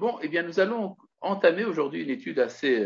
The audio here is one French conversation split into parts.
Bon, eh bien, nous allons entamer aujourd'hui une étude assez,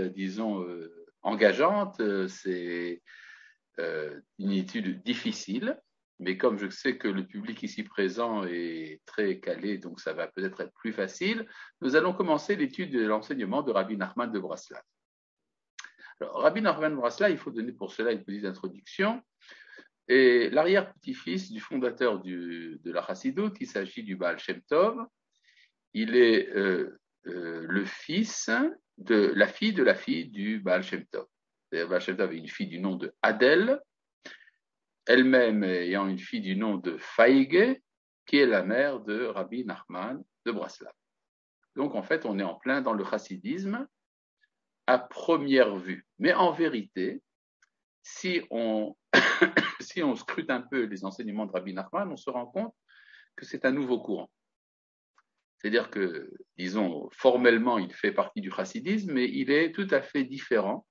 engageante. C'est une étude difficile, mais comme je sais que le public ici présent est très calé, donc ça va peut-être être plus facile, nous allons commencer l'étude de l'enseignement de Rabbi Nachman de Braslav. Alors, Rabbi Nachman de Braslav, il faut donner pour cela une petite introduction. Et l'arrière-petit-fils du fondateur de la Chassidoute, il s'agit du Baal Shem Tov. Il est le fils de la fille du Baal Shem Tov. Le Baal Shem Tov avait une fille du nom de Adèle, elle-même ayant une fille du nom de Faïge, qui est la mère de Rabbi Nachman de Braslav. Donc en fait, on est en plein dans le chassidisme à première vue. Mais en vérité, si on scrute un peu les enseignements de Rabbi Nachman, on se rend compte que c'est un nouveau courant. C'est-à-dire que, disons, formellement, il fait partie du chassidisme, mais il est tout à fait différent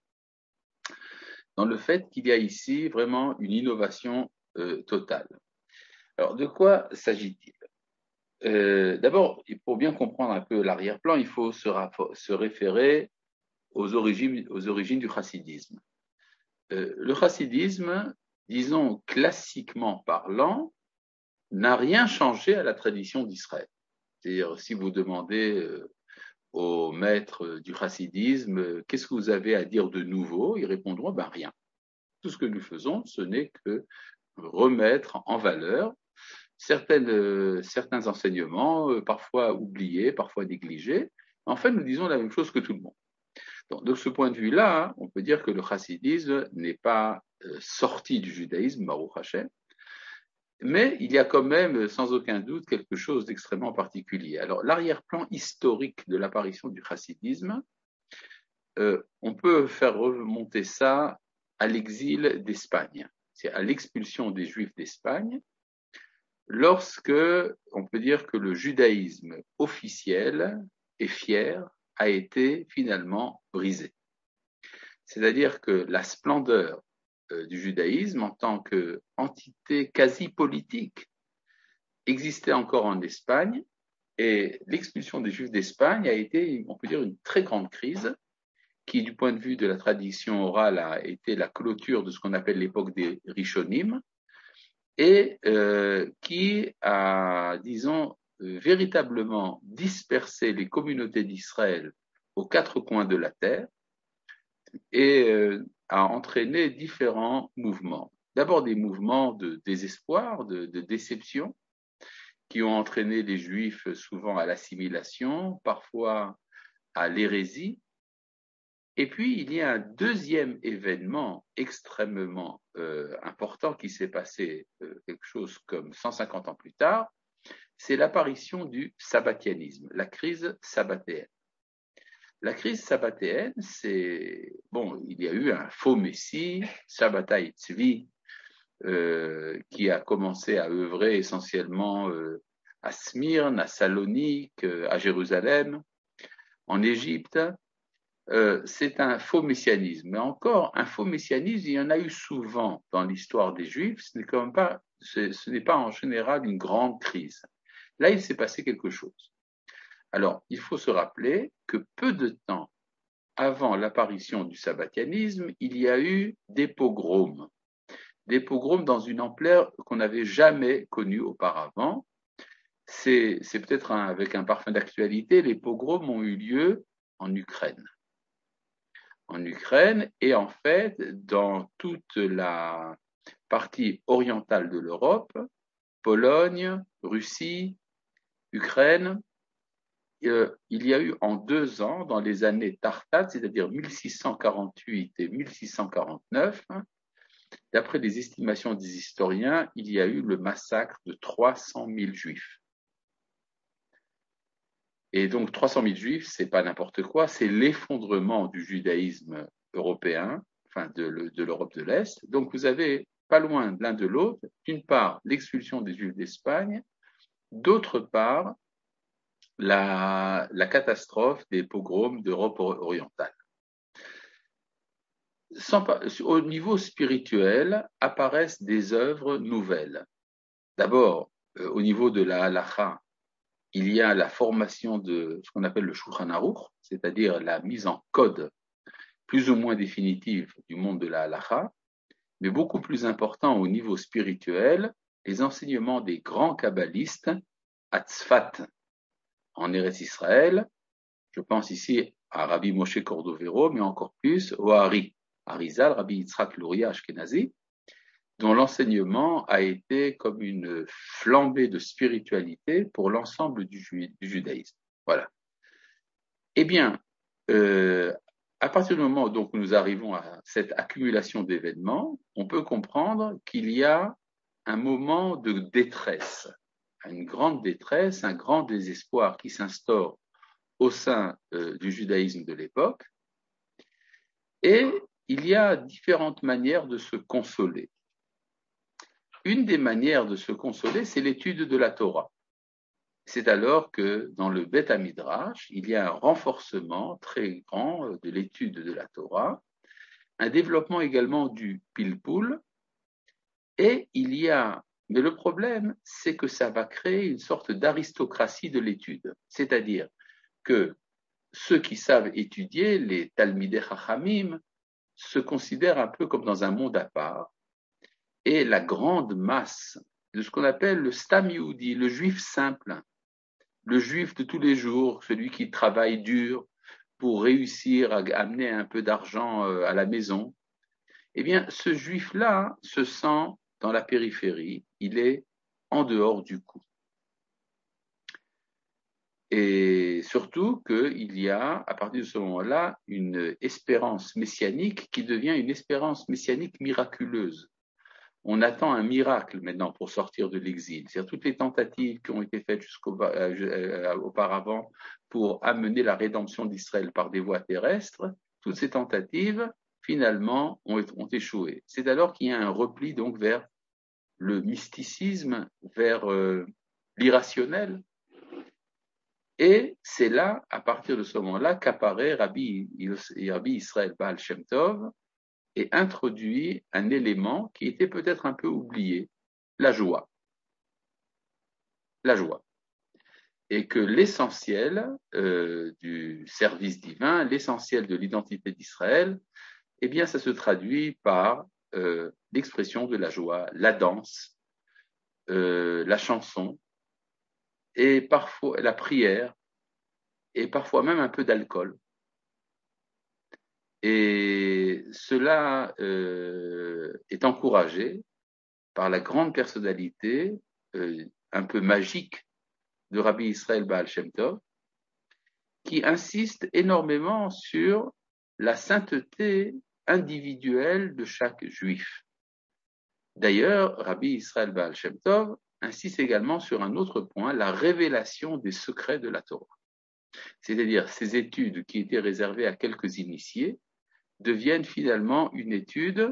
dans le fait qu'il y a ici vraiment une innovation totale. Alors, de quoi s'agit-il ? D'abord, pour bien comprendre un peu l'arrière-plan, il faut se référer aux origines du chassidisme. Le chassidisme, disons classiquement parlant, n'a rien changé à la tradition d'Israël. C'est-à-dire, si vous demandez aux maîtres du chassidisme, qu'est-ce que vous avez à dire de nouveau? Ils répondront, rien. Tout ce que nous faisons, ce n'est que remettre en valeur certains enseignements, parfois oubliés, parfois négligés. En fait, nous disons la même chose que tout le monde. Donc, de ce point de vue-là, on peut dire que le chassidisme n'est pas sorti du judaïsme, Baruch Hashem, mais il y a quand même, sans aucun doute, quelque chose d'extrêmement particulier. Alors, l'arrière-plan historique de l'apparition du chassidisme, on peut faire remonter ça à l'exil d'Espagne, c'est à l'expulsion des Juifs d'Espagne, lorsque on peut dire que le judaïsme officiel et fier a été finalement brisé. C'est-à-dire que la splendeur du judaïsme en tant qu'entité quasi politique existait encore en Espagne, et l'expulsion des Juifs d'Espagne a été, on peut dire, une très grande crise qui, du point de vue de la tradition orale, a été la clôture de ce qu'on appelle l'époque des Rishonim, et qui a, disons, véritablement dispersé les communautés d'Israël aux quatre coins de la terre, et a entraîné différents mouvements. D'abord des mouvements de désespoir, de déception, qui ont entraîné les Juifs souvent à l'assimilation, parfois à l'hérésie. Et puis, il y a un deuxième événement extrêmement important qui s'est passé quelque chose comme 150 ans plus tard, c'est l'apparition du sabbatianisme, la crise sabbatéenne. La crise sabbatéenne, il y a eu un faux messie, Sabbatai Tzvi, qui a commencé à œuvrer essentiellement à Smyrne, à Salonique, à Jérusalem, en Égypte. C'est un faux messianisme. Mais encore, un faux messianisme, il y en a eu souvent dans l'histoire des Juifs. Ce n'est pas en général une grande crise. Là, il s'est passé quelque chose. Alors, il faut se rappeler que peu de temps avant l'apparition du sabbatianisme, il y a eu des pogroms dans une ampleur qu'on n'avait jamais connue auparavant. C'est peut-être avec un parfum d'actualité, les pogroms ont eu lieu en Ukraine. Et en fait, dans toute la partie orientale de l'Europe, Pologne, Russie, Ukraine, il y a eu en 2 ans, dans les années Tartades, c'est-à-dire 1648 et 1649, d'après les estimations des historiens, il y a eu le massacre de 300 000 Juifs. Et donc 300 000 Juifs, c'est pas n'importe quoi, c'est l'effondrement du judaïsme européen, enfin de l'Europe de l'Est. Donc vous avez pas loin l'un de l'autre, d'une part l'expulsion des Juifs d'Espagne, d'autre part la catastrophe des pogroms d'Europe orientale. Au niveau spirituel, apparaissent des œuvres nouvelles. D'abord, au niveau de la halakha, il y a la formation de ce qu'on appelle le Shulchan Aruch, c'est-à-dire la mise en code plus ou moins définitive du monde de la halacha, mais beaucoup plus important au niveau spirituel, les enseignements des grands kabbalistes à Tzfat, en Eretz Israël. Je pense ici à Rabbi Moshe Cordovero, mais encore plus au Arizal, Rabbi Yitzhak Luria Ashkenazi, dont l'enseignement a été comme une flambée de spiritualité pour l'ensemble du judaïsme. Voilà. Eh bien, à partir du moment où nous arrivons à cette accumulation d'événements, on peut comprendre qu'il y a un moment de détresse, une grande détresse, un grand désespoir qui s'instaure au sein du judaïsme de l'époque, et il y a différentes manières de se consoler. Une des manières de se consoler, c'est l'étude de la Torah. C'est alors que dans le Beth Midrash, il y a un renforcement très grand de l'étude de la Torah, un développement également du pilpul, et mais le problème, c'est que ça va créer une sorte d'aristocratie de l'étude, c'est-à-dire que ceux qui savent étudier, les Talmidei Chachamim, se considèrent un peu comme dans un monde à part, et la grande masse de ce qu'on appelle le Stam Yehudi, le juif simple, le juif de tous les jours, celui qui travaille dur pour réussir à amener un peu d'argent à la maison, eh bien, ce juif-là se sent dans la périphérie, il est en dehors du coup. Et surtout qu'il y a, à partir de ce moment-là, une espérance messianique qui devient une espérance messianique miraculeuse. On attend un miracle maintenant pour sortir de l'exil. C'est-à-dire toutes les tentatives qui ont été faites auparavant pour amener la rédemption d'Israël par des voies terrestres, toutes ces tentatives, finalement, ont échoué. C'est alors qu'il y a un repli donc vers le mysticisme, vers l'irrationnel. Et c'est là, à partir de ce moment-là, qu'apparaît Rabbi Israël Baal Shem Tov et introduit un élément qui était peut-être un peu oublié, la joie. La joie. Et que l'essentiel du service divin, l'essentiel de l'identité d'Israël, eh bien, ça se traduit par l'expression de la joie, la danse, la chanson, et parfois la prière, et parfois même un peu d'alcool. Et cela est encouragé par la grande personnalité un peu magique de Rabbi Israël Baal Shem Tov, qui insiste énormément sur la sainteté individuelle de chaque juif. D'ailleurs, Rabbi Israël Baal Shem Tov insiste également sur un autre point, la révélation des secrets de la Torah. C'est-à-dire ces études qui étaient réservées à quelques initiés deviennent finalement une étude,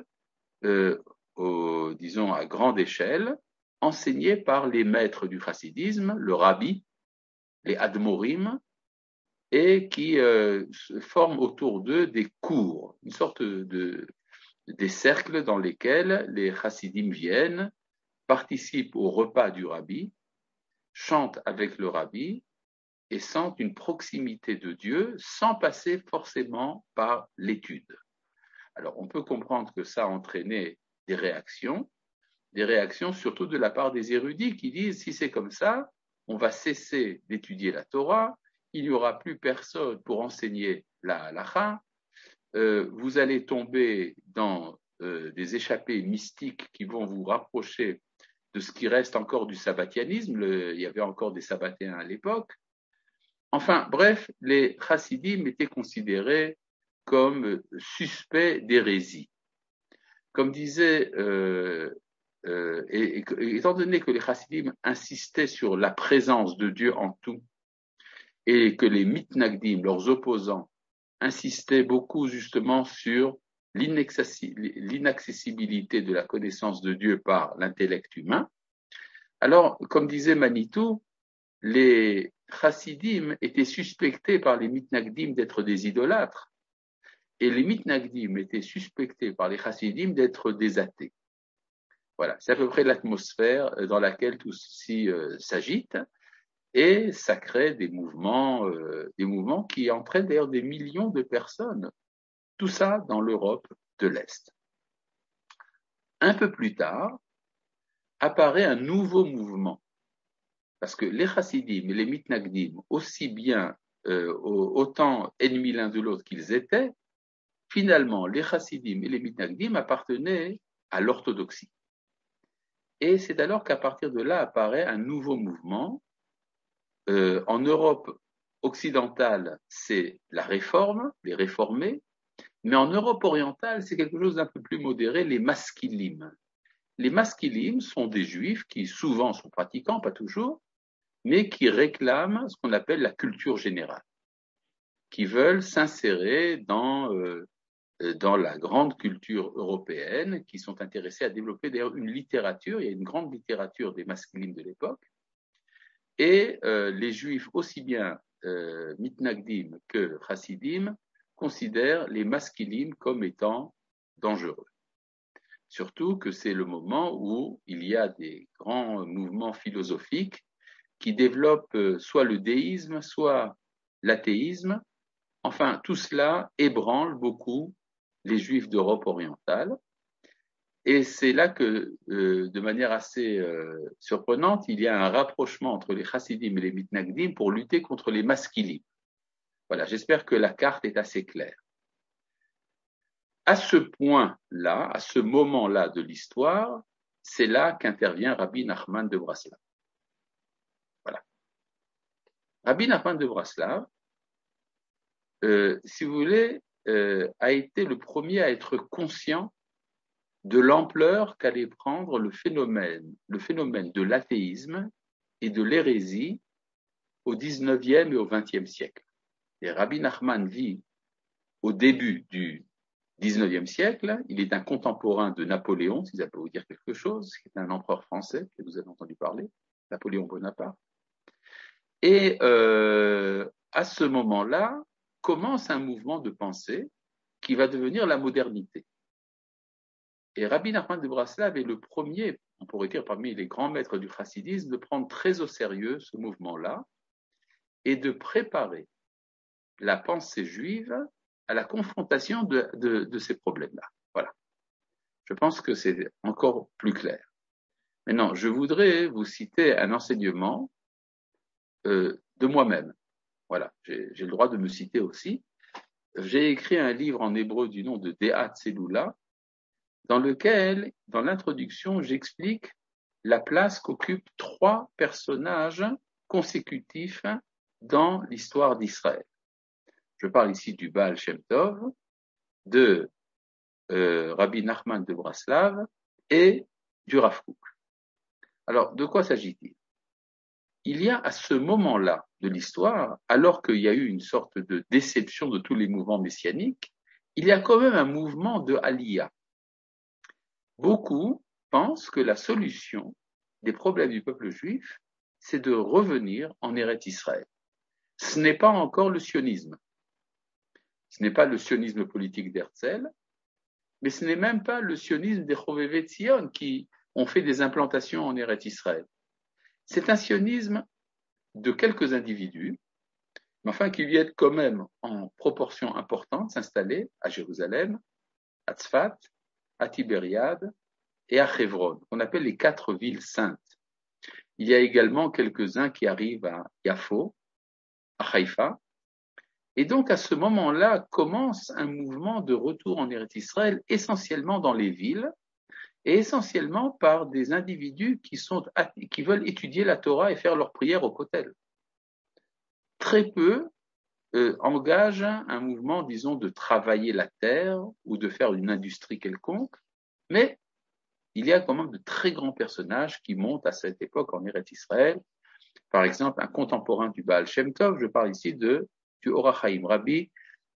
disons à grande échelle, enseignée par les maîtres du chassidisme, le rabbi, les admorim, et qui se forment autour d'eux des cours, une sorte des cercles dans lesquels les chassidim viennent, participent au repas du rabbi, chantent avec le rabbi et sentent une proximité de Dieu sans passer forcément par l'étude. Alors on peut comprendre que ça a entraîné des réactions surtout de la part des érudits qui disent si c'est comme ça, on va cesser d'étudier la Torah, il n'y aura plus personne pour enseigner la halacha, vous allez tomber dans des échappées mystiques qui vont vous rapprocher de ce qui reste encore du sabbatianisme, il y avait encore des sabbatéens à l'époque. Enfin, bref, les chassidim étaient considérés comme suspects d'hérésie. Comme disait, étant donné que les chassidim insistaient sur la présence de Dieu en tout, et que les mitnagdim, leurs opposants, insistaient beaucoup justement sur l'inaccessibilité de la connaissance de Dieu par l'intellect humain, alors, comme disait Manitou, les chassidim étaient suspectés par les mitnagdim d'être des idolâtres, et les mitnagdim étaient suspectés par les chassidim d'être des athées. Voilà, c'est à peu près l'atmosphère dans laquelle tout ceci s'agite. Et ça crée des mouvements qui entraînent d'ailleurs des millions de personnes. Tout ça dans l'Europe de l'Est. Un peu plus tard, apparaît un nouveau mouvement. Parce que les chassidim et les mitnagdim, aussi bien, autant ennemis l'un de l'autre qu'ils étaient, finalement, les chassidim et les mitnagdim appartenaient à l'orthodoxie. Et c'est alors qu'à partir de là apparaît un nouveau mouvement. En Europe occidentale, c'est la réforme, les réformés, mais en Europe orientale, c'est quelque chose d'un peu plus modéré, les maskilim. Les maskilim sont des juifs qui souvent sont pratiquants, pas toujours, mais qui réclament ce qu'on appelle la culture générale, qui veulent s'insérer dans la grande culture européenne, qui sont intéressés à développer d'ailleurs une littérature. Il y a une grande littérature des maskilim de l'époque, et les juifs, aussi bien mitnagdim que chassidim, considèrent les maskilim comme étant dangereux. Surtout que c'est le moment où il y a des grands mouvements philosophiques qui développent soit le déisme, soit l'athéisme. Enfin, tout cela ébranle beaucoup les juifs d'Europe orientale. Et c'est là que, de manière assez surprenante, il y a un rapprochement entre les chassidim et les mitnagdim pour lutter contre les maskilim. Voilà, j'espère que la carte est assez claire. À ce point-là, à ce moment-là de l'histoire, c'est là qu'intervient Rabbi Nachman de Braslav. Voilà. Rabbi Nachman de Braslav, si vous voulez, a été le premier à être conscient de l'ampleur qu'allait prendre le phénomène de l'athéisme et de l'hérésie au XIXe et au XXe siècle. Et Rabbi Nachman vit au début du XIXe siècle, il est un contemporain de Napoléon, si ça peut vous dire quelque chose, qui est un empereur français, que vous avez entendu parler, Napoléon Bonaparte. Et à ce moment-là, commence un mouvement de pensée qui va devenir la modernité. Et Rabbi Nachman de Braslav est le premier, on pourrait dire parmi les grands maîtres du chassidisme, de prendre très au sérieux ce mouvement-là et de préparer la pensée juive à la confrontation de ces problèmes-là. Voilà. Je pense que c'est encore plus clair. Maintenant, je voudrais vous citer un enseignement de moi-même. Voilà, j'ai le droit de me citer aussi. J'ai écrit un livre en hébreu du nom de Deat Selula, dans lequel, dans l'introduction, j'explique la place qu'occupent 3 personnages consécutifs dans l'histoire d'Israël. Je parle ici du Baal Shem Tov, de Rabbi Nachman de Braslav et du Rav Kook. Alors, de quoi s'agit-il? Il y a à ce moment-là de l'histoire, alors qu'il y a eu une sorte de déception de tous les mouvements messianiques, il y a quand même un mouvement de Aliyah. Beaucoup pensent que la solution des problèmes du peuple juif, c'est de revenir en Eretz Israël. Ce n'est pas encore le sionisme. Ce n'est pas le sionisme politique d'Herzl, mais ce n'est même pas le sionisme des Chovevé Tzion qui ont fait des implantations en Eretz Israël. C'est un sionisme de quelques individus, mais enfin qui viennent quand même en proportion importante s'installer à Jérusalem, à Tzfat, à Tibériade et à Hebron, qu'on appelle les 4 villes saintes. Il y a également quelques-uns qui arrivent à Yafo, à Haïfa. Et donc, à ce moment-là, commence un mouvement de retour en Eretz Israël, essentiellement dans les villes, et essentiellement par des individus qui veulent étudier la Torah et faire leur prière au Kotel. Très peu engagent un mouvement, disons, de travailler la terre ou de faire une industrie quelconque, mais il y a quand même de très grands personnages qui montent à cette époque en Eretz Israël. Par exemple, un contemporain du Baal Shem Tov, je parle ici du Or HaChaim, Rabbi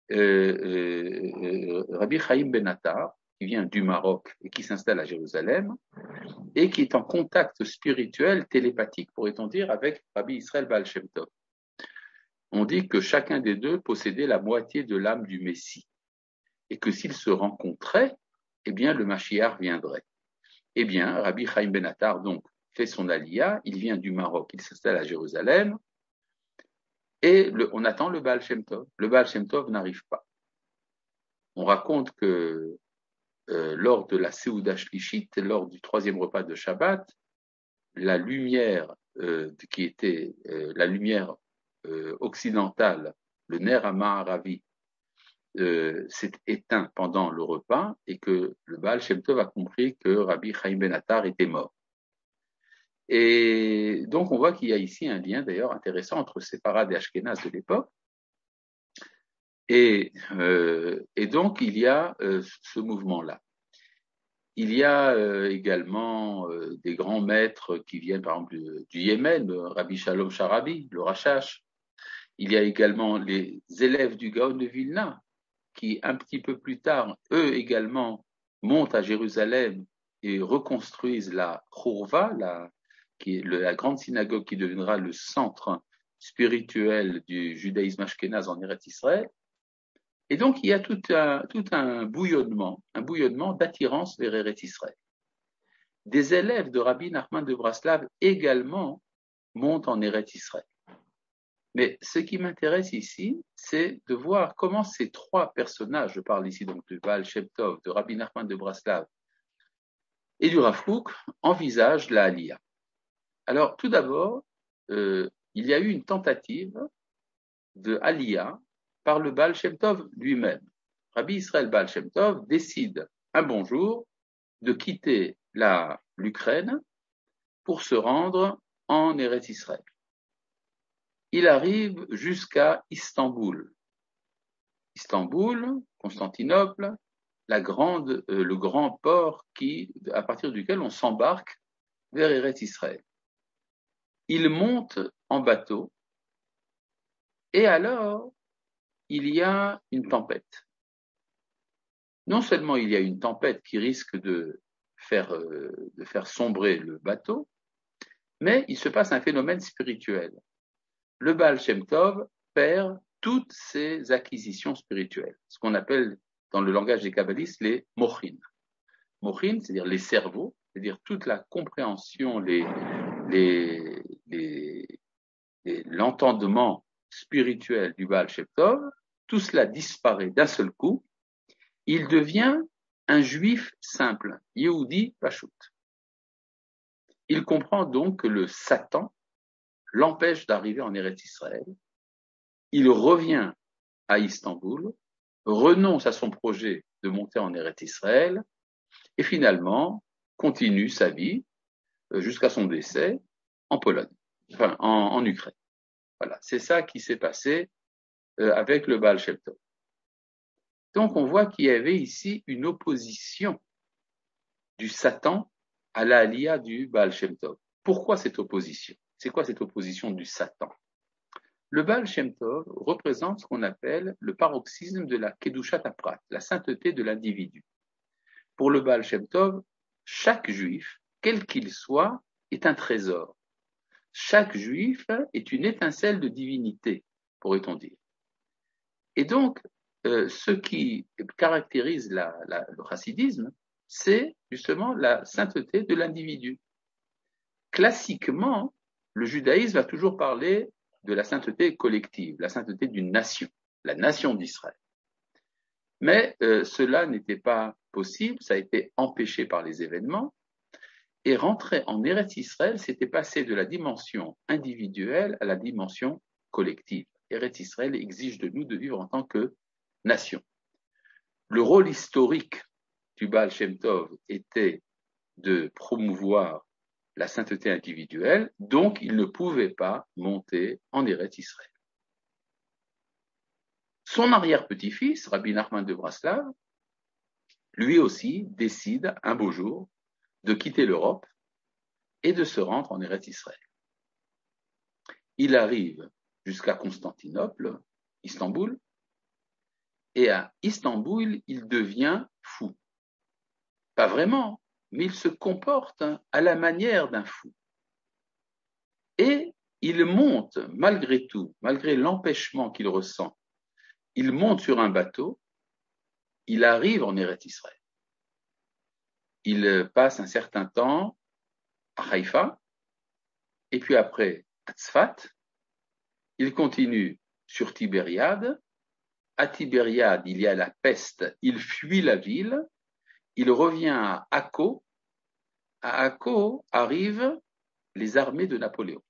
Chaim Ben Attar, qui vient du Maroc et qui s'installe à Jérusalem, et qui est en contact spirituel, télépathique, pourrait-on dire, avec Rabbi Israël Baal Shem Tov. On dit que chacun des deux possédait la moitié de l'âme du Messie, et que s'ils se rencontraient, eh bien, le Mashiach viendrait. Eh bien, Rabbi Chaim Ben Attar, donc, fait son aliyah, il vient du Maroc, il s'installe à Jérusalem, Et on attend le Baal Shem Tov. Le Baal Shem Tov n'arrive pas. On raconte que lors de la Seuda Shlishit, lors du troisième repas de Shabbat, la lumière qui était la lumière occidentale, le Ner HaMa'aravi, s'est éteint pendant le repas et que le Baal Shem Tov a compris que Rabbi Chaim Ben Attar était mort. Et donc on voit qu'il y a ici un lien d'ailleurs intéressant entre Séfarad et Ashkénaz de l'époque. Et donc il y a ce mouvement-là. Il y a également des grands maîtres qui viennent par exemple du Yémen, Rabbi Shalom Sharabi, le Rashash. Il y a également les élèves du Gaon de Vilna qui un petit peu plus tard, eux également, montent à Jérusalem et reconstruisent la Chourva, qui est la grande synagogue qui deviendra le centre spirituel du judaïsme ashkénaze en Eretz Israël. Et donc, il y a tout un bouillonnement d'attirance vers Eretz Israël. Des élèves de Rabbi Nachman de Braslav également montent en Eretz Israël. Mais ce qui m'intéresse ici, c'est de voir comment ces trois personnages, je parle ici donc de Baal Shem Tov, de Rabbi Nachman de Braslav et du Rav Kook, envisagent la Aliyah. Alors, tout d'abord, il y a eu une tentative de Aliyah par le Baal Shem Tov lui-même. Rabbi Israël Baal Shem Tov décide un bon jour de quitter l'Ukraine pour se rendre en Eretz Israël. Il arrive jusqu'à Istanbul. Istanbul, Constantinople, le grand port à partir duquel on s'embarque vers Eretz Israël. Il monte en bateau et alors il y a une tempête. Non seulement il y a une tempête qui risque de faire sombrer le bateau, mais il se passe un phénomène spirituel. Le Baal Shem Tov perd toutes ses acquisitions spirituelles, ce qu'on appelle dans le langage des kabbalistes les mochin. Mochin, c'est-à-dire les cerveaux, c'est-à-dire toute la compréhension, l'entendement spirituel du Baal Shem Tov, tout cela disparaît d'un seul coup. Il devient un juif simple, Yehudi Pashut. Il comprend donc que le Satan l'empêche d'arriver en Eretz Israël. Il revient à Istanbul, renonce à son projet de monter en Eretz Israël et finalement continue sa vie jusqu'à son décès en Pologne, enfin en Ukraine. Voilà, c'est ça qui s'est passé avec le Baal Shem Tov. Donc on voit qu'il y avait ici une opposition du Satan à la Aliyah du Baal Shem Tov. Pourquoi cette opposition? C'est quoi cette opposition du Satan? Le Baal Shem Tov représente ce qu'on appelle le paroxysme de la Kedushat HaPrat, la sainteté de l'individu. Pour le Baal Shem Tov, chaque juif, quel qu'il soit, est un trésor. Chaque juif est une étincelle de divinité, pourrait-on dire. Et donc, ce qui caractérise le chassidisme, c'est justement la sainteté de l'individu. Classiquement, le judaïsme va toujours parler de la sainteté collective, la sainteté d'une nation, la nation d'Israël. Mais cela n'était pas possible, ça a été empêché par les événements, et rentrer en Eretz Israël, c'était passer de la dimension individuelle à la dimension collective. Eretz Israël exige de nous de vivre en tant que nation. Le rôle historique du Baal Shem Tov était de promouvoir la sainteté individuelle, donc il ne pouvait pas monter en Eretz Israël. Son arrière-petit-fils, Rabbi Nachman de Braslav, lui aussi décide un beau jour de quitter l'Europe et de se rendre en Eretz Israël. Il arrive jusqu'à Constantinople, Istanbul, et à Istanbul, il devient fou. Pas vraiment, mais il se comporte à la manière d'un fou. Et il monte, malgré tout, malgré l'empêchement qu'il ressent, il monte sur un bateau, il arrive en Eretz Israël. Il passe un certain temps à Haïfa, et puis après à Tzfat, il continue sur Tibériade. À Tibériade, il y a la peste, il fuit la ville, il revient à Akko. À Akko arrivent les armées de Napoléon.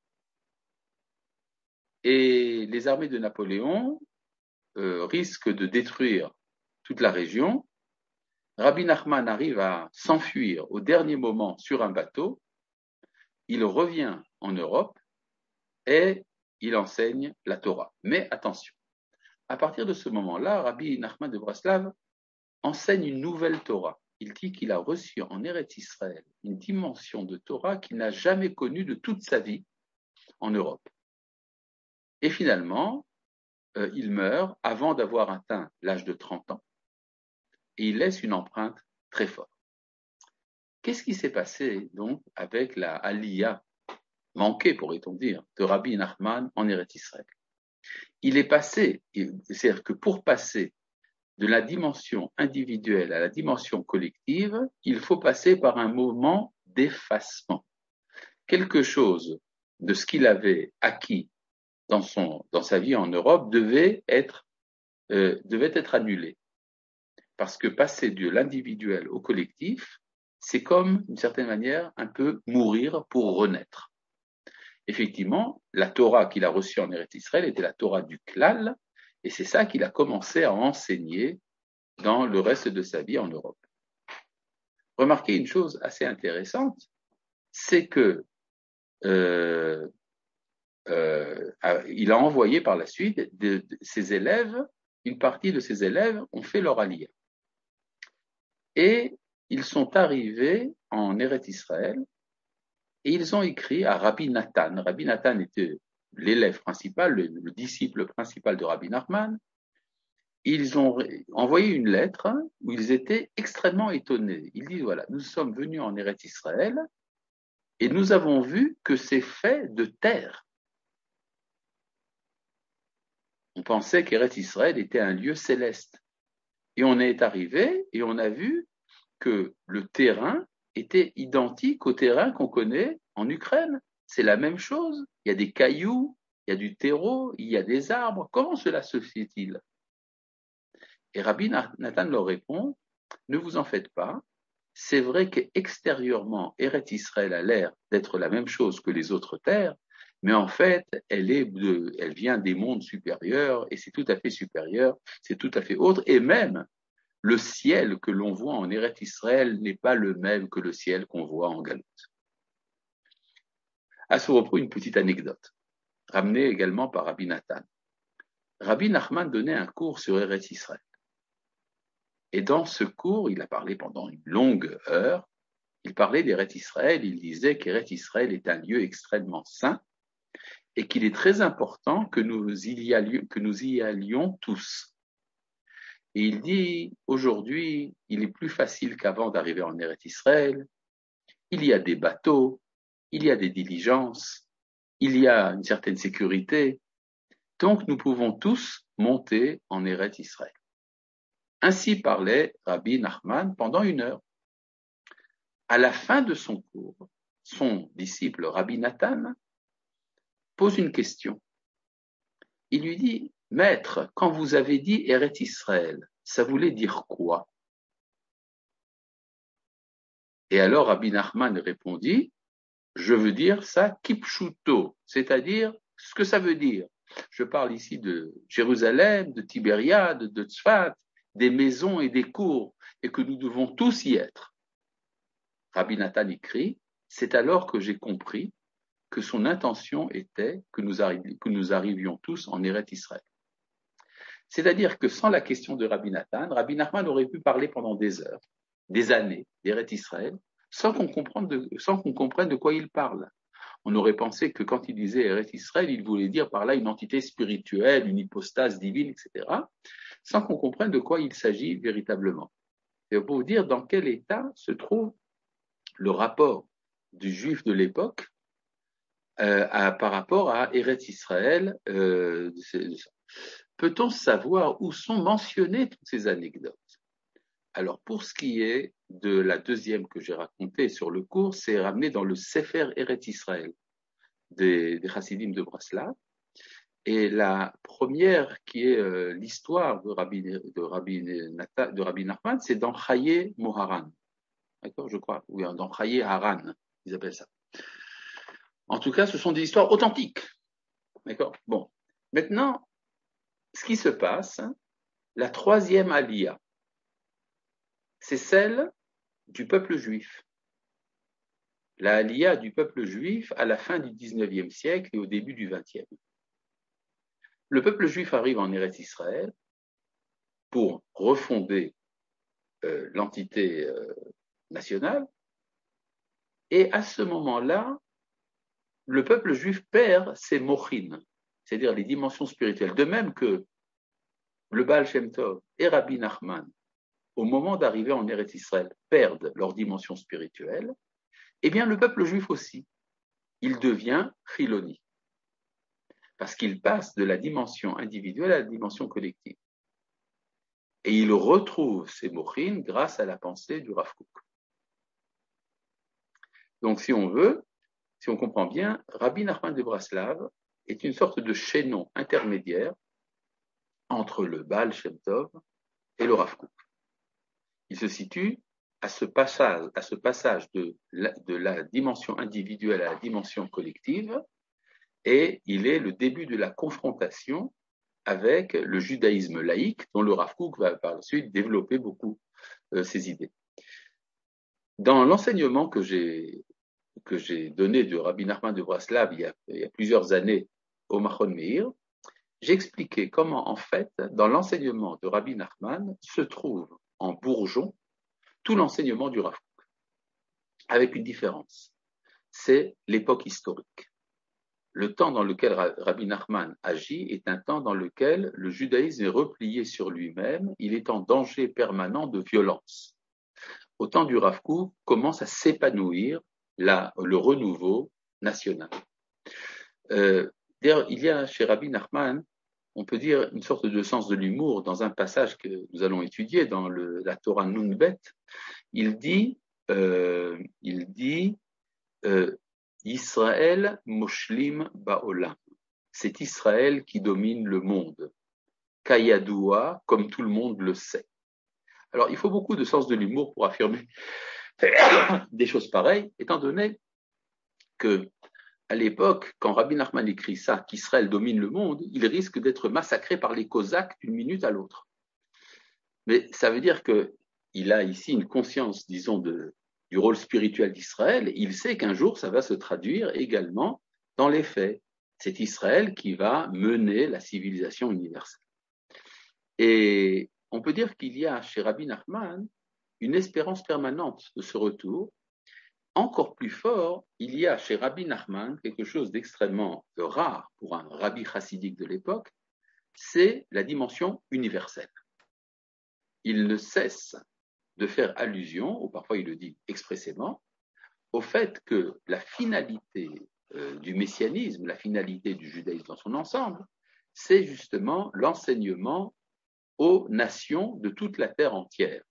Et les armées de Napoléon risquent de détruire toute la région. Rabbi Nachman arrive à s'enfuir au dernier moment sur un bateau. Il revient en Europe et il enseigne la Torah. Mais attention, à partir de ce moment-là, Rabbi Nachman de Breslav enseigne une nouvelle Torah. Il dit qu'il a reçu en Eretz Israël une dimension de Torah qu'il n'a jamais connue de toute sa vie en Europe. Et finalement, il meurt avant d'avoir atteint l'âge de 30 ans et il laisse une empreinte très forte. Qu'est-ce qui s'est passé donc avec la Aliyah manquée, pourrait-on dire, de Rabbi Nachman en Eretz Israël? Il est passé, c'est-à-dire que pour passer de la dimension individuelle à la dimension collective, il faut passer par un moment d'effacement. Quelque chose de ce qu'il avait acquis dans sa vie en Europe devait être annulé. Parce que passer de l'individuel au collectif, c'est comme, d'une certaine manière, un peu mourir pour renaître. Effectivement, la Torah qu'il a reçue en Eretz Israël était la Torah du Klal, et c'est ça qu'il a commencé à enseigner dans le reste de sa vie en Europe. Remarquez une chose assez intéressante, c'est que il a envoyé par la suite ses élèves, une partie de ses élèves ont fait leur aliyah. Et ils sont arrivés en Eretz Israël et ils ont écrit à Rabbi Nathan. Rabbi Nathan était l'élève principal, le disciple principal de Rabbi Nachman. Ils ont envoyé une lettre où ils étaient extrêmement étonnés. Ils disent, voilà, nous sommes venus en Eretz Israël et nous avons vu que c'est fait de terre. On pensait qu'Eretz Israël était un lieu céleste. Et on est arrivé et on a vu que le terrain était identique au terrain qu'on connaît en Ukraine. C'est la même chose. Il y a des cailloux, il y a du terreau, il y a des arbres. Comment cela se fait-il? Et Rabbi Nathan leur répond, ne vous en faites pas. C'est vrai qu'extérieurement, Eretz Israël a l'air d'être la même chose que les autres terres, mais en fait, elle vient des mondes supérieurs et c'est tout à fait supérieur, c'est tout à fait autre. Et même, le ciel que l'on voit en Eretz Israël n'est pas le même que le ciel qu'on voit en Galoute. À ce propos, une petite anecdote, ramenée également par Rabbi Nathan. Rabbi Nachman donnait un cours sur Eretz Israël. Et dans ce cours, il a parlé pendant une longue heure, il parlait d'Eretz Israël, il disait qu'Eretz Israël est un lieu extrêmement saint et qu'il est très important que nous y allions tous. Et il dit, aujourd'hui, il est plus facile qu'avant d'arriver en Eretz Israël, il y a des bateaux, il y a des diligences, il y a une certaine sécurité, donc nous pouvons tous monter en Eretz Israël. Ainsi parlait Rabbi Nachman pendant 1 heure. À la fin de son cours, son disciple Rabbi Nathan pose une question. Il lui dit, Maître, quand vous avez dit Eretz Israël, ça voulait dire quoi? Et alors Rabbi Nachman répondit, je veux dire ça kipshuto, c'est-à-dire ce que ça veut dire. Je parle ici de Jérusalem, de Tibériade, de Tzfat, des maisons et des cours, et que nous devons tous y être. Rabbi Nathan écrit, c'est alors que j'ai compris que son intention était que nous arrivions tous en Eretz Israël. C'est-à-dire que sans la question de Rabbi Nathan, Rabbi Nachman aurait pu parler pendant des heures, des années d'Eretz Israël, sans qu'on comprenne de quoi il parle. On aurait pensé que quand il disait Eretz Israël, il voulait dire par là une entité spirituelle, une hypostase divine, etc., sans qu'on comprenne de quoi il s'agit véritablement. C'est pour vous dire dans quel état se trouve le rapport du juif de l'époque par rapport à Eretz Israël. Peut-on savoir où sont mentionnées toutes ces anecdotes? Alors, pour ce qui est de la deuxième que j'ai racontée sur le cours, c'est ramené dans le Sefer Eretz Israël des Chassidim de Breslav. Et la première, qui est l'histoire de Rabbi Nachman, c'est dans Chaye Moharan. D'accord, je crois. Oui, dans Chaye Haran, ils appellent ça. En tout cas, ce sont des histoires authentiques. D'accord. Bon. Maintenant, ce qui se passe, la troisième aliyah, c'est celle du peuple juif. La aliyah du peuple juif à la fin du 19e siècle et au début du 20e. Le peuple juif arrive en Eretz Israël pour refonder l'entité nationale, et à ce moment-là, le peuple juif perd ses mochines, c'est-à-dire les dimensions spirituelles. De même que le Baal Shem Tov et Rabbi Nachman, au moment d'arriver en Eretz Israël, perdent leur dimension spirituelle, eh bien le peuple juif aussi, il devient chiloni, parce qu'il passe de la dimension individuelle à la dimension collective. Et il retrouve ses mochines grâce à la pensée du Rav Kook. Donc si on veut, si on comprend bien, Rabbi Nachman de Braslav est une sorte de chaînon intermédiaire entre le Baal Shem Tov et le Rav Kook. Il se situe à ce passage de la dimension individuelle à la dimension collective, et il est le début de la confrontation avec le judaïsme laïque, dont le Rav Kook va par la suite développer beaucoup ses idées. Dans l'enseignement que j'ai donné de Rabbi Nachman de Braslav il y a plusieurs années au Machon Meir, j'expliquais comment, en fait, dans l'enseignement de Rabbi Nachman se trouve en bourgeon tout l'enseignement du Rav Kook, avec une différence. C'est l'époque historique. Le temps dans lequel Rabbi Nachman agit est un temps dans lequel le judaïsme est replié sur lui-même, il est en danger permanent de violence. Au temps du Rav Kook commence à s'épanouir le renouveau national. D'ailleurs, il y a chez Rabbi Nachman, on peut dire, une sorte de sens de l'humour dans un passage que nous allons étudier dans la Torah Nunbet. Il dit Israël moshlim ba'olam. C'est Israël qui domine le monde. Kayadoua, comme tout le monde le sait. Alors, il faut beaucoup de sens de l'humour pour affirmer des choses pareilles, étant donné que à l'époque, quand Rabbi Nachman écrit ça, qu'Israël domine le monde, il risque d'être massacré par les Cosaques d'une minute à l'autre. Mais ça veut dire qu'il a ici une conscience, disons, du rôle spirituel d'Israël. Il sait qu'un jour, ça va se traduire également dans les faits. C'est Israël qui va mener la civilisation universelle. Et on peut dire qu'il y a chez Rabbi Nachman une espérance permanente de ce retour. Encore plus fort, il y a chez Rabbi Nachman quelque chose d'extrêmement rare pour un rabbi chassidique de l'époque, c'est la dimension universelle. Il ne cesse de faire allusion, ou parfois il le dit expressément, au fait que la finalité du messianisme, la finalité du judaïsme dans son ensemble, c'est justement l'enseignement aux nations de toute la terre entière.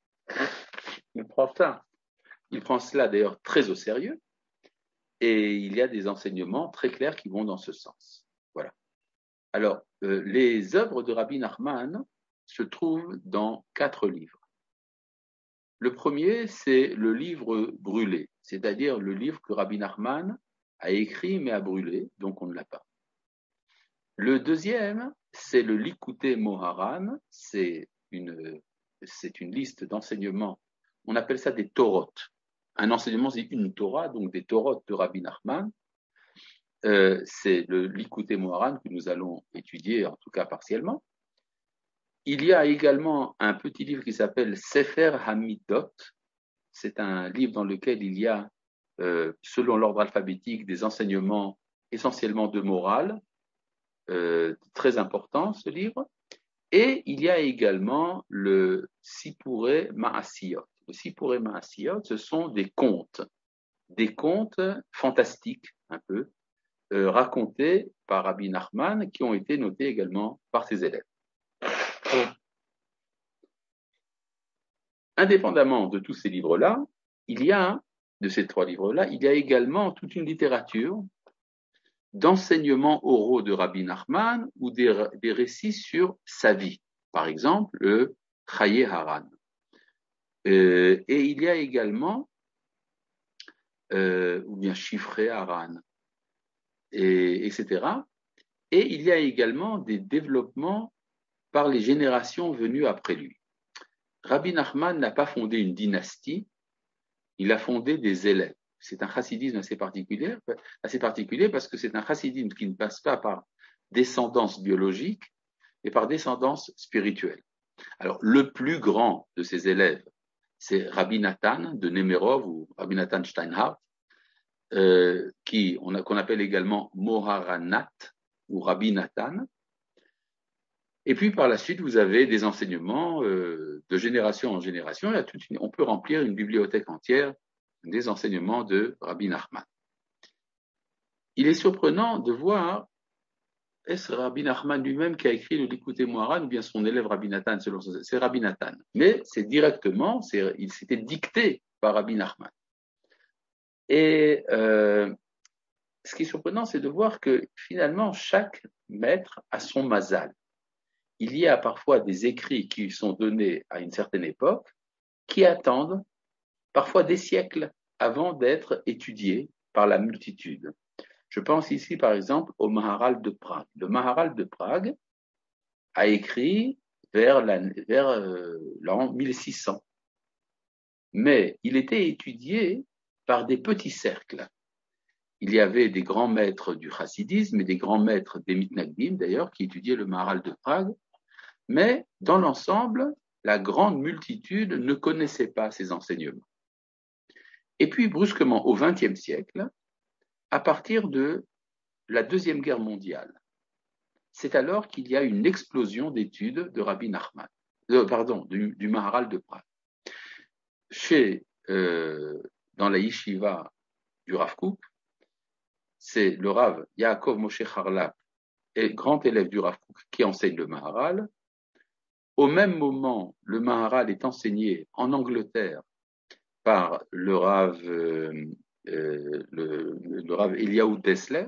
Il prend cela d'ailleurs très au sérieux, et il y a des enseignements très clairs qui vont dans ce sens. Voilà. Alors, les œuvres de Rabbi Nachman se trouvent dans 4 livres. Le premier, c'est le livre brûlé, c'est-à-dire le livre que Rabbi Nachman a écrit mais a brûlé, donc on ne l'a pas. Le deuxième, c'est le Likutei Moharan, c'est une liste d'enseignements, on appelle ça des Torot. Un enseignement, c'est une Torah, donc des Torot de Rabbi Nachman. C'est le Likutei Moharan que nous allons étudier, en tout cas partiellement. Il y a également un petit livre qui s'appelle Sefer Hamidot. C'est un livre dans lequel il y a, selon l'ordre alphabétique, des enseignements essentiellement de morale, très important ce livre. Et il y a également le Sipurei Ma'asiyot. Le Sipurei Ma'asiyot, ce sont des contes fantastiques, un peu, racontés par Rabbi Nachman, qui ont été notés également par ses élèves. Indépendamment de tous ces livres-là, de ces 3 livres-là, il y a également toute une littérature d'enseignements oraux de Rabbi Nachman ou des récits sur sa vie. Par exemple, le Chaye Haran. Et il y a également, ou bien Chiffré Haran, etc. Et il y a également des développements par les générations venues après lui. Rabbi Nachman n'a pas fondé une dynastie, il a fondé des élèves. C'est un chassidisme assez particulier parce que c'est un chassidisme qui ne passe pas par descendance biologique, mais par descendance spirituelle. Alors, le plus grand de ses élèves, c'est Rabbi Nathan de Nemerov ou Rabbi Nathan Steinhardt, qu'on appelle également Moharanat ou Rabbi Nathan. Et puis par la suite, vous avez des enseignements de génération en génération. On peut remplir une bibliothèque entière des enseignements de Rabbi Nachman. Il est surprenant de voir, est-ce Rabbi Nachman lui-même qui a écrit le Likutei Moharan ou bien son élève Rabbi Nathan, c'est Rabbi Nathan. Mais c'est directement, il s'était dicté par Rabbi Nachman. Et ce qui est surprenant, c'est de voir que finalement, chaque maître a son mazal. Il y a parfois des écrits qui sont donnés à une certaine époque qui attendent parfois des siècles avant d'être étudiés par la multitude. Je pense ici par exemple au Maharal de Prague. Le Maharal de Prague a écrit vers l'an 1600, mais il était étudié par des petits cercles. Il y avait des grands maîtres du chassidisme et des grands maîtres des Mitnagdim d'ailleurs qui étudiaient le Maharal de Prague. Mais dans l'ensemble, la grande multitude ne connaissait pas ces enseignements. Et puis, brusquement, au XXe siècle, à partir de la Deuxième Guerre mondiale, c'est alors qu'il y a une explosion d'études de Rabbi Nachman, du Maharal de Prague. Dans la yeshiva du Rav Kook, c'est le Rav Yaakov Moshe Harlap, grand élève du Rav Kook, qui enseigne le Maharal. Au même moment, le Maharal est enseigné en Angleterre par le Rav Eliyahu Dessler.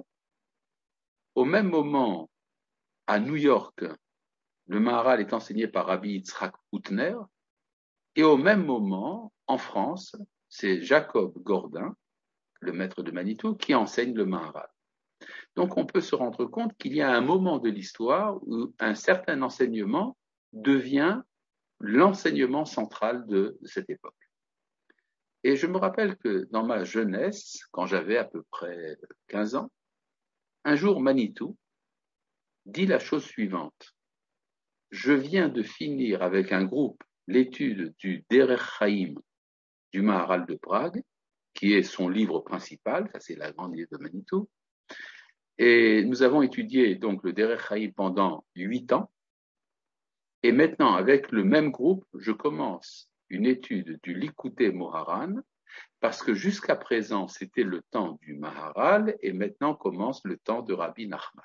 Au même moment, à New York, le Maharal est enseigné par Rabbi Yitzhak Houtner. Et au même moment, en France, c'est Jacob Gordin, le maître de Manitou, qui enseigne le Maharal. Donc on peut se rendre compte qu'il y a un moment de l'histoire où un certain enseignement devient l'enseignement central de cette époque. Et je me rappelle que dans ma jeunesse, quand j'avais à peu près 15 ans, un jour Manitou dit la chose suivante. Je viens de finir avec un groupe l'étude du Derech Chaim du Maharal de Prague, qui est son livre principal, ça c'est la grande idée de Manitou. Et nous avons étudié donc le Derech Chaim pendant 8 ans. Et maintenant, avec le même groupe, je commence une étude du Likutei Moharan, parce que jusqu'à présent, c'était le temps du Maharal, et maintenant commence le temps de Rabbi Nachman.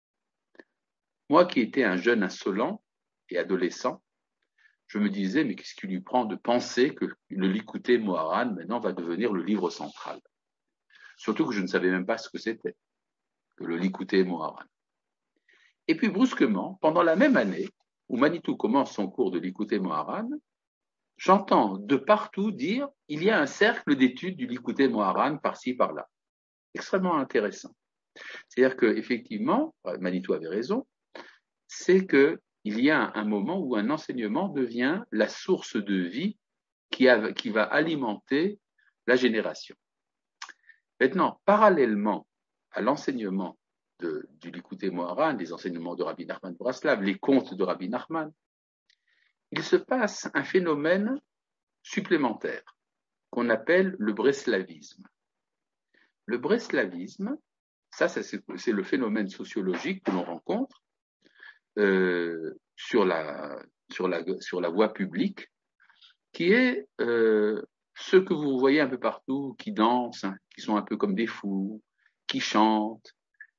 Moi qui étais un jeune insolent et adolescent, je me disais, mais qu'est-ce qui lui prend de penser que le Likutei Moharan, maintenant, va devenir le livre central? Surtout que je ne savais même pas ce que c'était, que le Likutei Moharan. Et puis, brusquement, pendant la même année, où Manitou commence son cours de Likutei Moharan, j'entends de partout dire il y a un cercle d'études du Likutei Moharan par-ci, par-là. Extrêmement intéressant. C'est-à-dire qu'effectivement, Manitou avait raison, c'est qu'il y a un moment où un enseignement devient la source de vie qui va alimenter la génération. Maintenant, parallèlement à l'enseignement du Likutei Moharan, des enseignements de Rabbi Nachman de Braslav, les contes de Rabbi Nachman, il se passe un phénomène supplémentaire qu'on appelle le breslavisme. Le breslavisme, ça c'est le phénomène sociologique que l'on rencontre sur la voie publique, qui est ceux que vous voyez un peu partout, qui dansent, qui sont un peu comme des fous, qui chantent,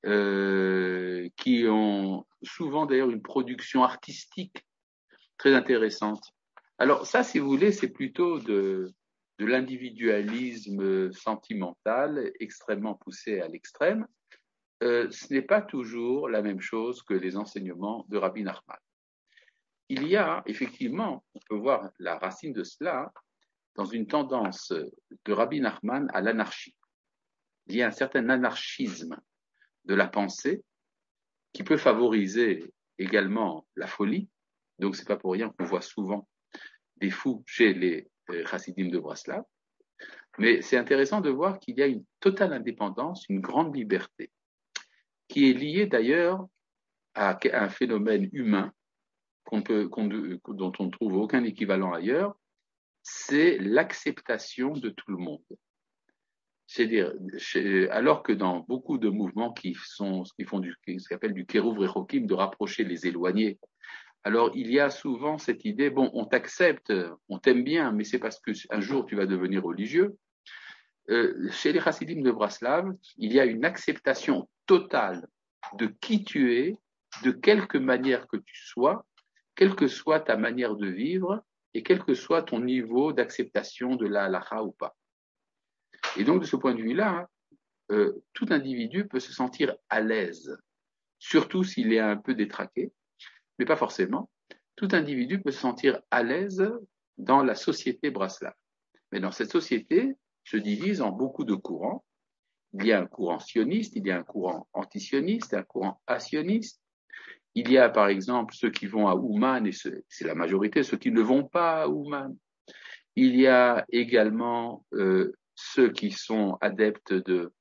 qui ont souvent d'ailleurs une production artistique très intéressante. Alors ça, si vous voulez, c'est plutôt de l'individualisme sentimental extrêmement poussé à l'extrême. ce n'est pas toujours la même chose que les enseignements de Rabbi Nachman. Il y a effectivement, on peut voir la racine de cela dans une tendance de Rabbi Nachman à l'anarchie. Il y a un certain anarchisme de la pensée qui peut favoriser également la folie. Donc c'est pas pour rien qu'on voit souvent des fous chez les chassidim de Braslav. Mais c'est intéressant de voir qu'il y a une totale indépendance, une grande liberté, qui est liée d'ailleurs à un phénomène humain dont on ne trouve aucun équivalent ailleurs, c'est l'acceptation de tout le monde. C'est-à-dire, alors que dans beaucoup de mouvements qui font ce qu'on appelle du kérouv rechokim, de rapprocher les éloignés, alors il y a souvent cette idée, bon, on t'accepte, on t'aime bien, mais c'est parce qu'un jour tu vas devenir religieux. Chez les chassidim de Braslav, il y a une acceptation totale de qui tu es, de quelque manière que tu sois, quelle que soit ta manière de vivre et quel que soit ton niveau d'acceptation de la halakha ou pas. Et donc, de ce point de vue-là, tout individu peut se sentir à l'aise, surtout s'il est un peu détraqué, mais pas forcément. Tout individu peut se sentir à l'aise dans la société Braslav. Mais dans cette société se divise en beaucoup de courants. Il y a un courant sioniste, il y a un courant antisioniste, un courant asioniste. Il y a par exemple ceux qui vont à Ouman, et c'est la majorité, ceux qui ne vont pas à Ouman. Il y a également ceux qui sont adeptes de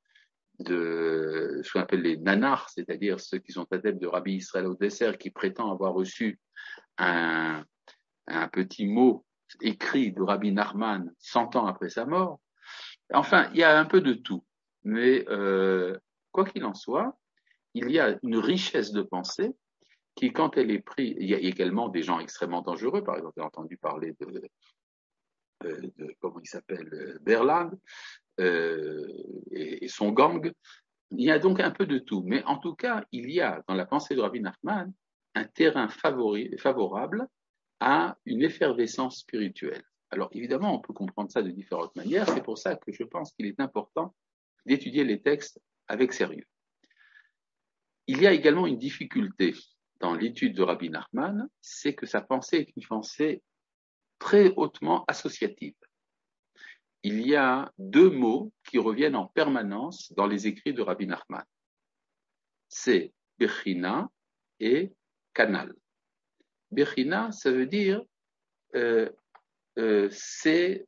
ce qu'on appelle les nanars, c'est-à-dire ceux qui sont adeptes de Rabbi Israël Odesser, qui prétend avoir reçu un petit mot écrit de Rabbi Nachman 100 ans après sa mort. Enfin, il y a un peu de tout. Mais quoi qu'il en soit, il y a une richesse de pensée qui, quand elle est prise, il y a également des gens extrêmement dangereux. Par exemple, j'ai entendu parler de comment il s'appelle, Berland et son gang. Il y a donc un peu de tout. Mais en tout cas, il y a dans la pensée de Rabbi Nachman un terrain favorable à une effervescence spirituelle. Alors évidemment, on peut comprendre ça de différentes manières. C'est pour ça que je pense qu'il est important d'étudier les textes avec sérieux. Il y a également une difficulté dans l'étude de Rabbi Nachman, c'est que sa pensée est une pensée très hautement associative. Il y a deux mots qui reviennent en permanence dans les écrits de Rabbi Nachman. C'est Bechina et Canal. Bechina, ça veut dire c'est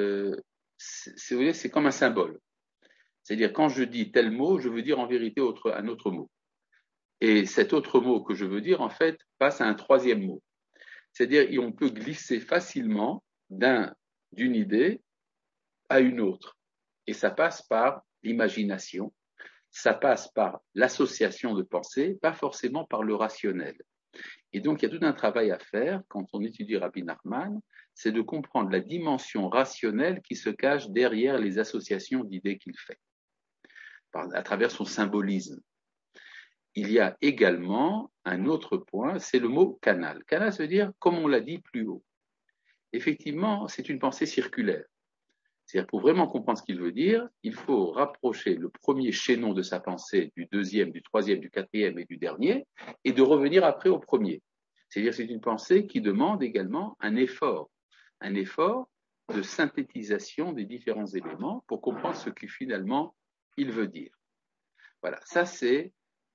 comme un symbole. C'est-à-dire, quand je dis tel mot, je veux dire en vérité un autre mot. Et cet autre mot que je veux dire, en fait, passe à un troisième mot. C'est-à-dire, on peut glisser facilement d'une idée à une autre. Et ça passe par l'imagination, ça passe par l'association de pensée, pas forcément par le rationnel. Et donc, il y a tout un travail à faire quand on étudie Rabbi Nachman, c'est de comprendre la dimension rationnelle qui se cache derrière les associations d'idées qu'il fait, à travers son symbolisme. Il y a également un autre point, c'est le mot canal. Canal, ça veut dire, comme on l'a dit plus haut. Effectivement, c'est une pensée circulaire. C'est-à-dire, pour vraiment comprendre ce qu'il veut dire, il faut rapprocher le premier chaînon de sa pensée du deuxième, du troisième, du quatrième et du dernier, et de revenir après au premier. C'est-à-dire, c'est une pensée qui demande également un effort de synthétisation des différents éléments pour comprendre ce que finalement il veut dire. Voilà, ça c'est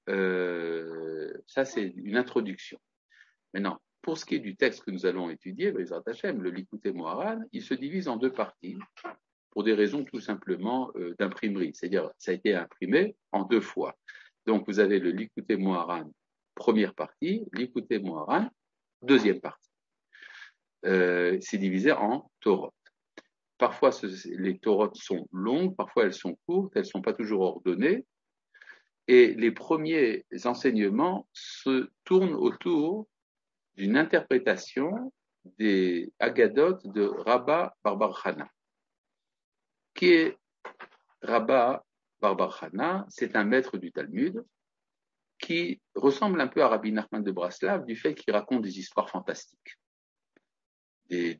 une introduction. Maintenant, pour ce qui est du texte que nous allons étudier, Bezrat Hashem, le Likutei Moharan, il se divise en deux parties pour des raisons tout simplement d'imprimerie. C'est-à-dire, ça a été imprimé en deux fois. Donc, vous avez le Likutei Moharan, première partie, Likutei Moharan, deuxième partie. C'est divisé en Torot. Parfois, les Torot sont longues, parfois elles sont courtes, elles ne sont pas toujours ordonnées. Et les premiers enseignements se tournent autour d'une interprétation des Haggadot de Rabba bar bar Chana. Qui est Rabba bar bar Chana? C'est un maître du Talmud qui ressemble un peu à Rabbi Nachman de Braslav du fait qu'il raconte des histoires fantastiques. Des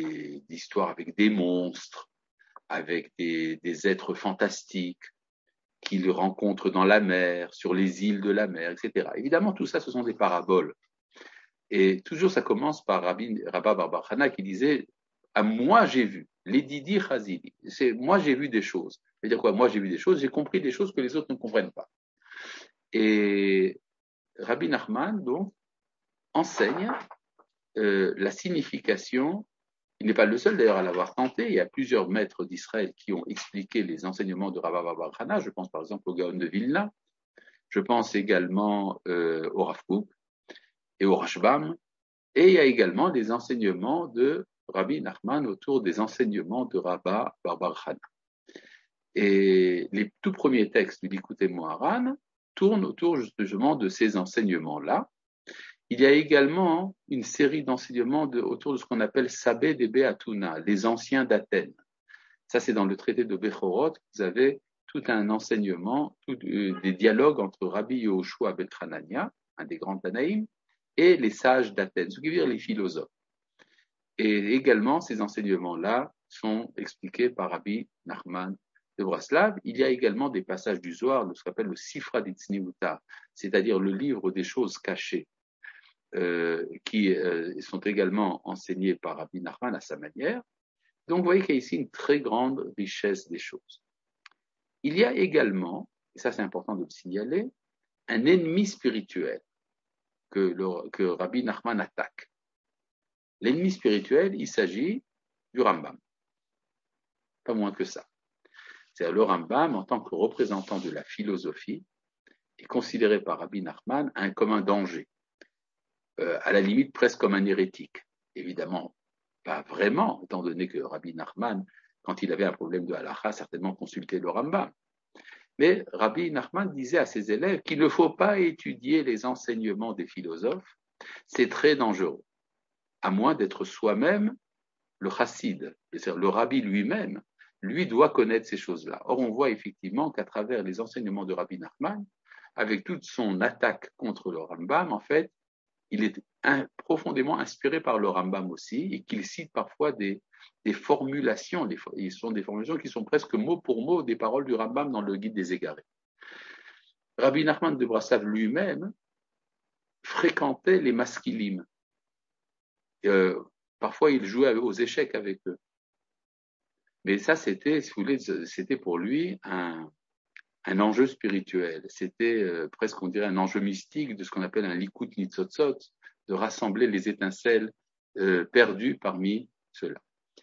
histoires avec des monstres, avec des êtres fantastiques. qu'il rencontre dans la mer, sur les îles de la mer, etc. Évidemment, tout ça, ce sont des paraboles. Et toujours, ça commence par Rabba Bar Chana qui disait « À moi, j'ai vu, les Didi Chazidi ». C'est « moi, j'ai vu des choses ». C'est-à-dire quoi ? Moi, j'ai vu des choses, j'ai compris des choses que les autres ne comprennent pas. Et Rabbi Nachman, donc, enseigne la signification. Il n'est pas le seul d'ailleurs à l'avoir tenté. Il y a plusieurs maîtres d'Israël qui ont expliqué les enseignements de Rabba Bar Chana. Je pense par exemple au Gaon de Vilna. Je pense également au Rav Kook et au Rashbam. Et il y a également des enseignements de Rabbi Nachman autour des enseignements de Rabba Bar Chana. Et les tout premiers textes du Likutei Moharan tournent autour justement de ces enseignements-là. Il y a également une série d'enseignements autour de ce qu'on appelle Sabé de Beatuna, les anciens d'Athènes. Ça, c'est dans le traité de Bechorot. Vous avez tout un enseignement, des dialogues entre Rabbi Yehoshua ben Hanania, un des grands Tanaïm, et les sages d'Athènes, ce qui veut dire les philosophes. Et également, ces enseignements-là sont expliqués par Rabbi Nachman de Braslav. Il y a également des passages du Zohar, de ce qu'on appelle le Sifra d'Itzniuta, c'est-à-dire le livre des choses cachées, qui sont également enseignés par Rabbi Nachman à sa manière. Donc, vous voyez qu'il y a ici une très grande richesse des choses. Il y a également, et ça c'est important de le signaler, un ennemi spirituel que Rabbi Nachman attaque. L'ennemi spirituel, il s'agit du Rambam. Pas moins que ça. C'est-à-dire le Rambam, en tant que représentant de la philosophie, est considéré par Rabbi Nachman comme un danger, à la limite presque comme un hérétique. Évidemment, pas vraiment, étant donné que Rabbi Nachman, quand il avait un problème de halakha, certainement consultait le Rambam. Mais Rabbi Nachman disait à ses élèves qu'il ne faut pas étudier les enseignements des philosophes, c'est très dangereux, à moins d'être soi-même le chassid, c'est-à-dire le rabbi lui-même, lui doit connaître ces choses-là. Or, on voit effectivement qu'à travers les enseignements de Rabbi Nachman, avec toute son attaque contre le Rambam, en fait, il est profondément inspiré par le Rambam aussi, et qu'il cite parfois des formulations, ils sont des formulations qui sont presque mot pour mot des paroles du Rambam dans le Guide des Égarés. Rabbi Nachman de Braslav lui-même fréquentait les maskilim. Parfois, il jouait aux échecs avec eux. Mais ça, c'était, si vous voulez, c'était pour lui un enjeu spirituel. C'était presque, on dirait, un enjeu mystique de ce qu'on appelle un likut nitzotzot, de rassembler les étincelles perdues parmi ceux-là.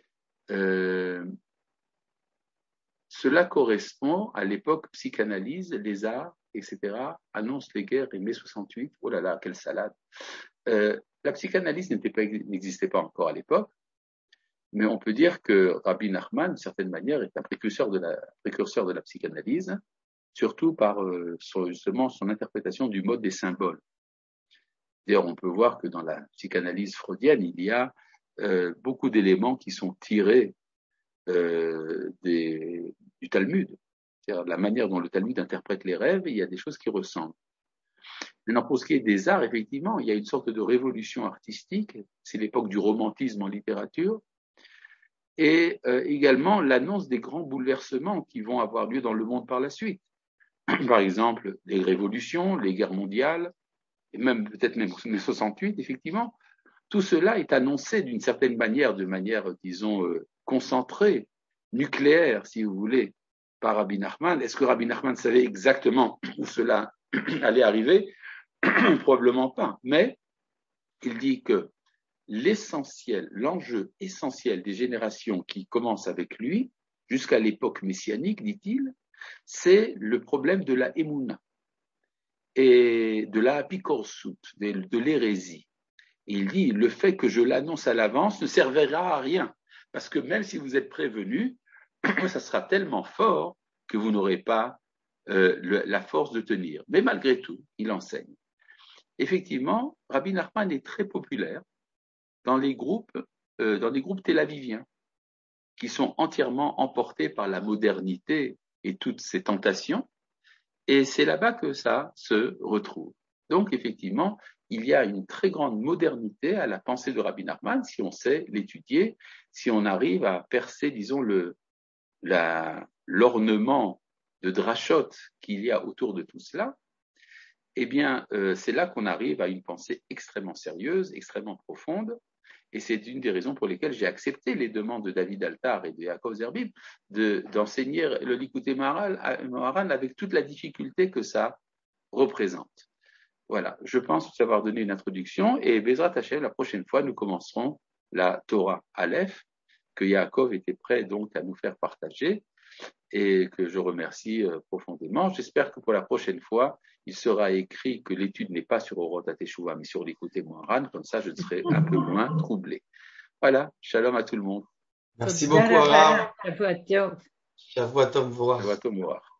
Cela correspond à l'époque psychanalyse, les arts, etc., annonce les guerres et mai 68. Oh là là, quelle salade! La psychanalyse n'existait pas encore à l'époque, mais on peut dire que Rabbi Nachman, d'une certaine manière, est un précurseur de la psychanalyse, surtout par justement son interprétation du mode des symboles. D'ailleurs, on peut voir que dans la psychanalyse freudienne, il y a beaucoup d'éléments qui sont tirés du Talmud. C'est-à-dire la manière dont le Talmud interprète les rêves, il y a des choses qui ressemblent. Maintenant, pour ce qui est des arts, effectivement, il y a une sorte de révolution artistique, c'est l'époque du romantisme en littérature, et également l'annonce des grands bouleversements qui vont avoir lieu dans le monde par la suite. Par exemple, les révolutions, les guerres mondiales, et même peut-être même mai 68, effectivement, tout cela est annoncé d'une certaine manière, disons, concentrée, nucléaire, si vous voulez, par Rabbi Nachman. Est-ce que Rabbi Nachman savait exactement où cela allait arriver? Probablement pas. Mais il dit que l'essentiel, l'enjeu essentiel des générations qui commencent avec lui, jusqu'à l'époque messianique, dit-il, c'est le problème de la émouna et de la apikorsut, de l'hérésie. Il dit, le fait que je l'annonce à l'avance ne servira à rien, parce que même si vous êtes prévenu, ça sera tellement fort que vous n'aurez pas la force de tenir. Mais malgré tout, il enseigne. Effectivement, Rabbi Nachman est très populaire dans les groupes tel-aviviens, qui sont entièrement emportés par la modernité et toutes ces tentations, et c'est là-bas que ça se retrouve. Donc, effectivement, il y a une très grande modernité à la pensée de Rabbi Nachman, si on sait l'étudier, si on arrive à percer, disons, l'ornement de drachot qu'il y a autour de tout cela, eh bien, c'est là qu'on arrive à une pensée extrêmement sérieuse, extrêmement profonde, et c'est une des raisons pour lesquelles j'ai accepté les demandes de David Altar et de Yaakov Zerbib d'enseigner le Likutei Moharan avec toute la difficulté que ça représente. Voilà, je pense vous avoir donné une introduction, et Bezrat Hashem, la prochaine fois, nous commencerons la Torah Aleph, que Yaakov était prêt donc à nous faire partager, et que je remercie profondément. J'espère que pour la prochaine fois, il sera écrit que l'étude n'est pas sur Orot HaTeshuvah, mais sur l'Ikutei Moharan, comme ça je serai un peu moins troublé. Voilà, shalom à tout le monde. Merci beaucoup, Arav. Shavua Tov. Shavua Tov, Vorach. Shabbat Tov.